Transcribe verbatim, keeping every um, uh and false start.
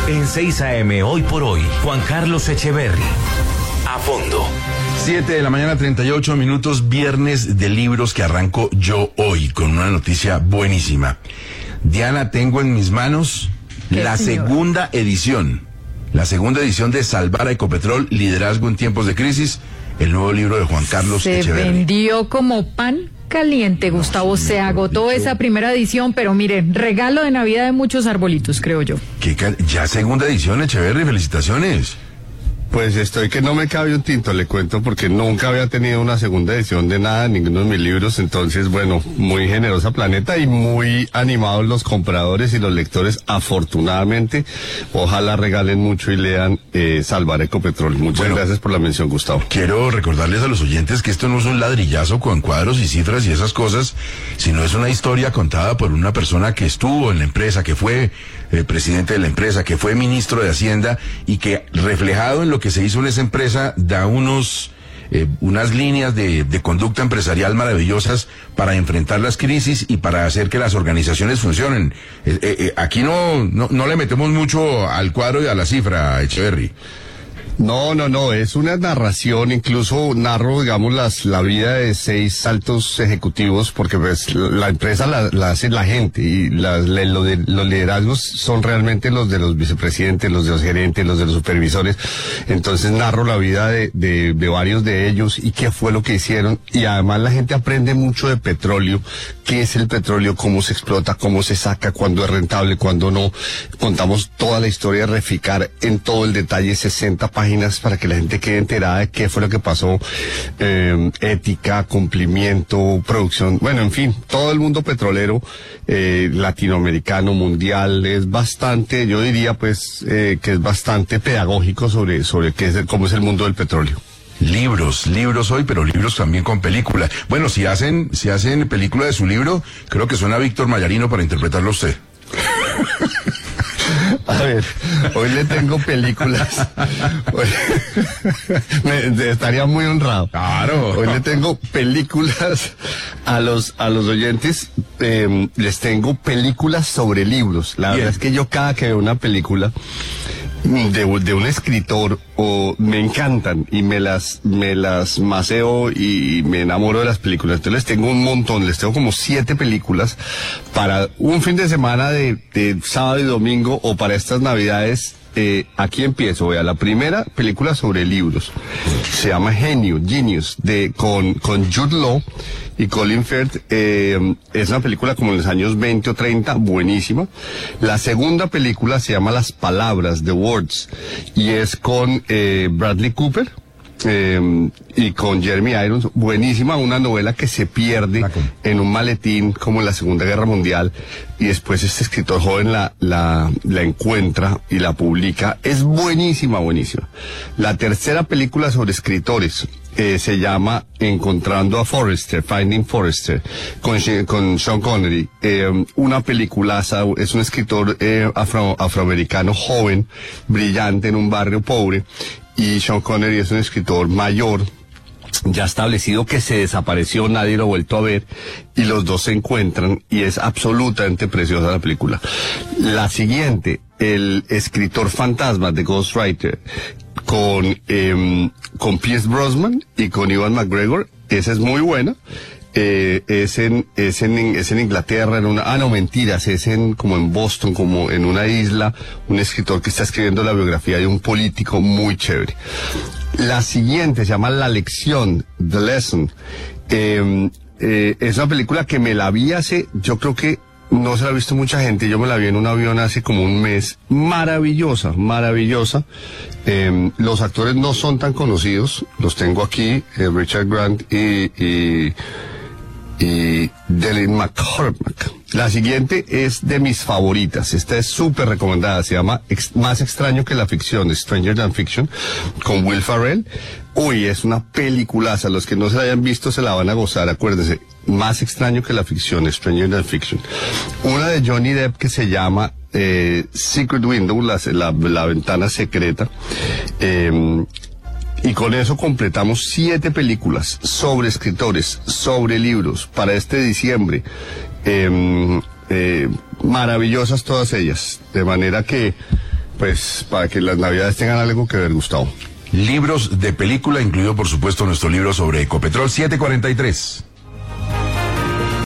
En seis A M, hoy por hoy, Juan Carlos Echeverry. A fondo. siete de la mañana, treinta y ocho minutos, viernes de libros que arranco yo hoy con una noticia buenísima. Diana, tengo en mis manos la señor? segunda edición, la segunda edición de Salvar a Ecopetrol, Liderazgo en Tiempos de Crisis, el nuevo libro de Juan Carlos Se Echeverry. Se vendió como pan caliente, Gustavo, no, se agotó dicho... esa primera edición, pero miren, regalo de Navidad de muchos arbolitos, creo yo. ¿Qué cal... Ya segunda edición, Echeverry, felicitaciones. Pues estoy que no me cabe un tinto, le cuento, porque nunca había tenido una segunda edición de nada, ninguno de mis libros. Entonces, bueno, muy generosa Planeta y muy animados los compradores y los lectores, afortunadamente. Ojalá regalen mucho y lean eh, Salvar Ecopetrol. Muchas bueno, gracias por la mención, Gustavo. Quiero recordarles a los oyentes que esto no es un ladrillazo con cuadros y cifras y esas cosas, sino es una historia contada por una persona que estuvo en la empresa, que fue eh, presidente de la empresa, que fue ministro de Hacienda y que, reflejado en lo que se hizo en esa empresa, da unos eh, unas líneas de, de conducta empresarial maravillosas para enfrentar las crisis y para hacer que las organizaciones funcionen. Eh, eh, aquí no, no no le metemos mucho al cuadro y a la cifra, Echeverry. No, no, no, es una narración, incluso narro, digamos, las, la vida de seis altos ejecutivos, porque pues la empresa la, la hace la gente y las, lo de, los liderazgos son realmente los de los vicepresidentes, los de los gerentes, los de los supervisores. Entonces narro la vida de, de, de varios de ellos y qué fue lo que hicieron, y además la gente aprende mucho de petróleo, qué es el petróleo, cómo se explota, cómo se saca, cuándo es rentable, cuándo no. Contamos toda la historia de Reficar en todo el detalle, sesenta páginas para que la gente quede enterada de qué fue lo que pasó, eh, ética, cumplimiento, producción, bueno, en fin, todo el mundo petrolero, eh, latinoamericano, mundial, es bastante, yo diría pues, eh, que es bastante pedagógico sobre, sobre qué es el, cómo es el mundo del petróleo. Libros, libros hoy, pero libros también con película. Bueno, si hacen, si hacen película de su libro, creo que suena Víctor Mayarino para interpretarlo a usted. A ver, hoy le tengo películas. Hoy, me, estaría muy honrado. Claro. Hoy le tengo películas a los a los oyentes. Eh, les tengo películas sobre libros. La Bien. verdad es que yo cada que veo una película de, de un escritor o me encantan y me las me las maseo y me enamoro de las películas. Entonces les tengo un montón, les tengo como siete películas para un fin de semana de, de sábado y domingo o para estas navidades. Eh, aquí empiezo, vea, la primera película sobre libros se llama Genio, Genius, de con con Jude Law y Colin Firth. Eh, es una película como en los años veinte o treinta, buenísima. La segunda película se llama Las Palabras, The Words, y es con eh, Bradley Cooper eh, y con Jeremy Irons, buenísima, una novela que se pierde en un maletín como en la Segunda Guerra Mundial, y después este escritor joven la, la, la encuentra y la publica. Es buenísima, buenísima. La tercera película sobre escritores eh, se llama Encontrando a Forrester, Finding Forrester, con, con Sean Connery. Eh, una peliculaza, es un escritor eh, afro, afroamericano joven, brillante en un barrio pobre, y Sean Connery es un escritor mayor, ya establecido, que se desapareció, nadie lo ha vuelto a ver, y los dos se encuentran, y es absolutamente preciosa la película. La siguiente, El escritor fantasma, de Ghostwriter, con, eh, con Pierce Brosnan y con Ewan McGregor, esa es muy buena. Eh, es en, es en, es en Inglaterra, en una, ah no, mentiras, es en, como en Boston, como en una isla, un escritor que está escribiendo la biografía de un político, muy chévere. La siguiente se llama La Lección, The Lesson. Eh, eh, es una película que me la vi hace, yo creo que no se la ha visto mucha gente, yo me la vi en un avión hace como un mes, maravillosa, maravillosa. Eh, los actores no son tan conocidos, los tengo aquí, eh, Richard Grant y, y y Dylan McCormack. La siguiente es de mis favoritas, esta es súper recomendada, se llama Ex- Más extraño que la ficción, Stranger Than Fiction, con Will Ferrell. Uy, es una peliculaza, los que no se la hayan visto se la van a gozar, acuérdense, Más extraño que la ficción, Stranger Than Fiction. Una de Johnny Depp que se llama eh, Secret Window, la, la, la ventana secreta. eh, Y con eso completamos siete películas sobre escritores, sobre libros, para este diciembre. Eh, eh, maravillosas todas ellas. De manera que, pues para que las navidades tengan algo que ver, Gustavo. Libros de película, incluido por supuesto nuestro libro sobre Ecopetrol. siete cuarenta y tres.